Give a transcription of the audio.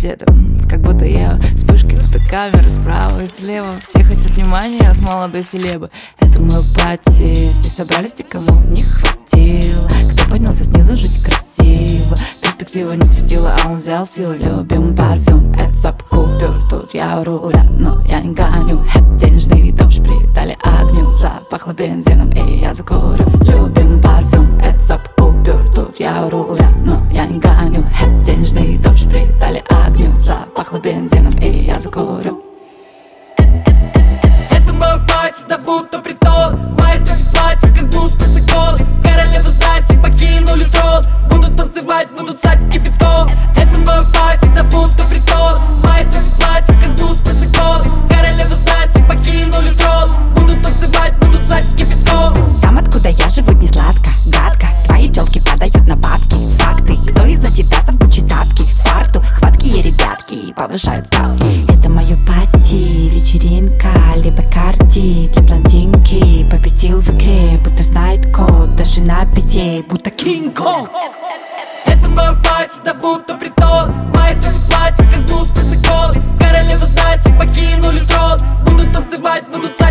где-то, как будто я вспышки фотокамеры справа и слева. Все хотят внимания от молодой селебы. Это мой пати, здесь собрались те, кому не хватило. Кто поднялся снизу, жить красиво. Перспектива не светила, а он взял силы. Любим парфюм, это запах купюр. Тут я у руля, но я не гоню. Денежный дождь придали огню. Запахло бензином, и я закурю. Любим парфюм, это запах купюр. Тут я у руля, но я не гоню. Денежный дождь придали огню. Запахло бензином, и я закурю. Это мой пати, да будто притон. Мои танцы платья, как будто закон. Королеву знати покинули трон. Будут танцевать, будут сать кипятком. Это мой пати, да будто притон. Мои танцы платья, как будто закон. Королеву знати покинули трон. Будут танцевать, будут сать кипятком. Там, откуда я живу, не сладко, гадко. Твои тёлки падают на бабки. Факты, кто из адидасов Гуччи тапки? Фарту, хваткие ребятки повышают ставки. Это моё пати, вечеринка, либо карти для блондинки. Победил в игре, будто знает код, даже на беде, будто Кинг-Конг. Это мой пати, да будто притон. Мои танцы платья, как будто закон. Королеву знати покинули трон. Будут танцевать, будут